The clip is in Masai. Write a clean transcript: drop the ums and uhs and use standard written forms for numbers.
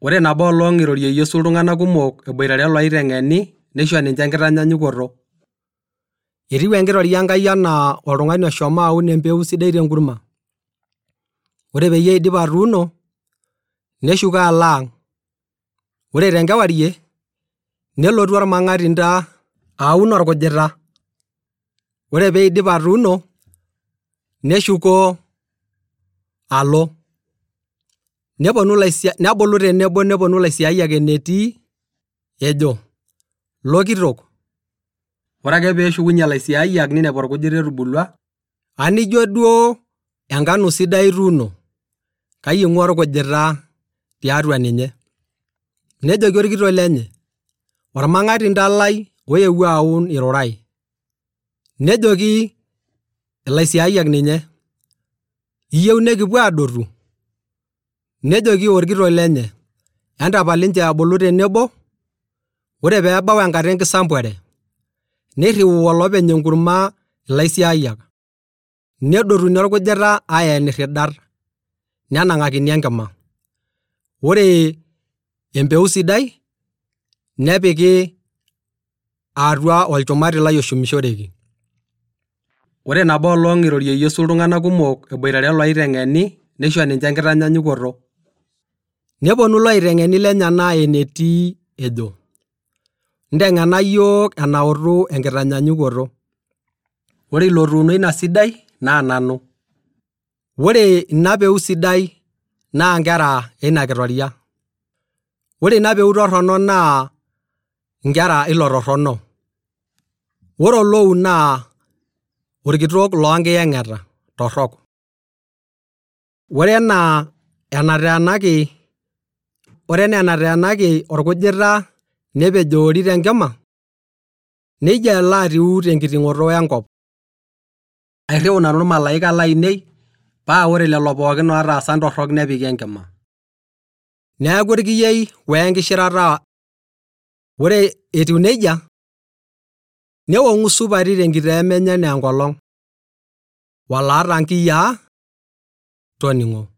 Ore nabo olong irorie Yesu iltung'anak kumok eboitare loiteng'eni neisho ninche enkitanyanyukoto. Etiu enkitoria Enkai anaa oltung'ani oshomo aun empeku sidai tenkurma. Ore peyie eidip atuuno, neshuko alo ang'. Ore tenkewarie, nelotu ormang'atinda aun orkujita. Ore peidip atuuno, neshuko alo. Nebulu tenebo neponu ilaisiayiak enetii, ejo, "Lokitok." Ore ake peeshukunye ilaisiayiak ninepu orkujita etubulua, anijo duo enkano sidai ituuno, kai ing'ua orkujita tiatua ninye. Nejoki orkitok lenye, "Ormang'atinda lai oewuo aun irurai." Nejoki ilaisiayiak ninye, "Iyieu nekipuo aadotu?" Nejoki orkitok lenye, "Entapal ninche ebulu tenebo, ore peebau enkata enkisambuare, nirriu olopeny enkurma ilaisiayiak, nedotuni orkujita aen irridat, nenang'akini enkima. Ore empeku sidai, nepiki atua olchumati lai oshumishoreki." Ore nabo olong irorie Yesu iltung'anak kumok eboitare loiteng'eni neisho ninche enkitanyanyukoto. Neponu loiteng'eni lenyenak enetii ejo, "Nteng'ena yiok enautu enkitanyanyukoto. Ore ilo otuuno ina sidai naa nanu. Ore ina peu sidai naa nkera eina kitoria. Ore ina peu torrono naa nkera ilo torrono. Ore olou naa orkitok loonkiyeng'eta torrok. Ore enaa enateenaki orkujita nepejoori tenkima, nejia alo atiu tenkiting'oto enkop. Airriu nanu irmalaika lainei paa ore lelo pookin ootaasa ntorrok nepiki enkima. Neeku orkiyiai wenkishirata. Ore etiu nejia, newong'u supati tenkitoo menye enaa enkolong', walaata nkiyiaa toning'o."